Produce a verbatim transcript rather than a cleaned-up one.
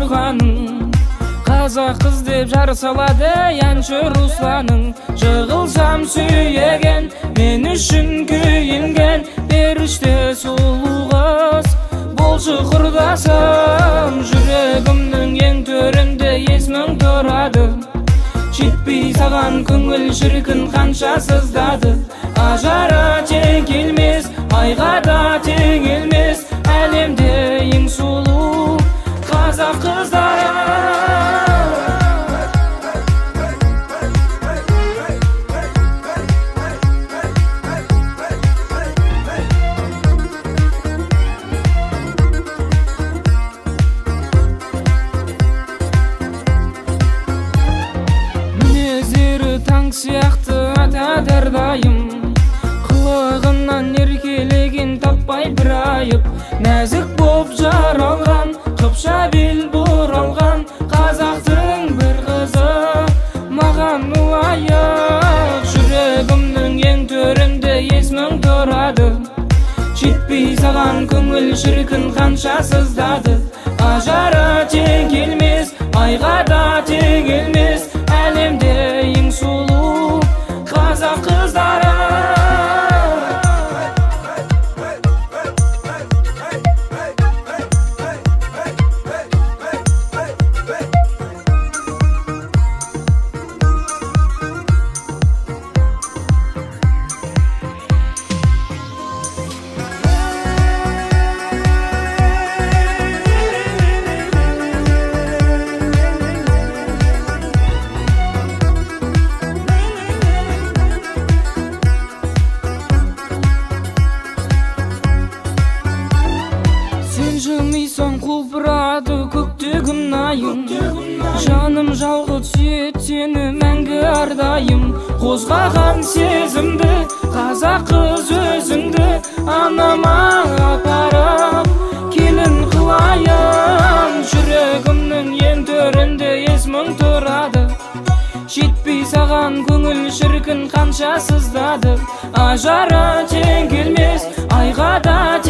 тұрғаның. Қазақ қыз деп жар салады әнші Русланың. Жығылсам сүйеген, мен үшін күйінген періште сұлу қыз. Болшы құрдасым, жүрегімнің ең төрінде есмің тұрады. Жетпей саған көңіл шіркін қанша сыздады. Ажары тең келмес, айға да тең келмес, әлемде ең сұлу қазақ қыздары. Мінездері таң сияқты ата дәрдайым, қылығынан еркелеген таппай бір айып. Нәзік боп жаралған, қыпша бел бұралған қазақтың бір қызы маған лайық. Жүрегімнің ең төрінде есмің тұрады. Жетпей саған көңіл шіркін қанша сыздады. Ажары тең келмес, айға да тең келмес, әлемде ең сұлу қазақ қыздары. Жылмайсаң құлпырады көктегім айым, жаным жалғыз сүйет сені мәңгі ардайым. Қозғаған сезімді қазақ қыз өзіңді анама апарып келін қылайын. Жүрегімнің ең төрінде есмің тұрады. Жетпей саған көңіл шіркін қанша сыздады. Ажары тең келмес, айға да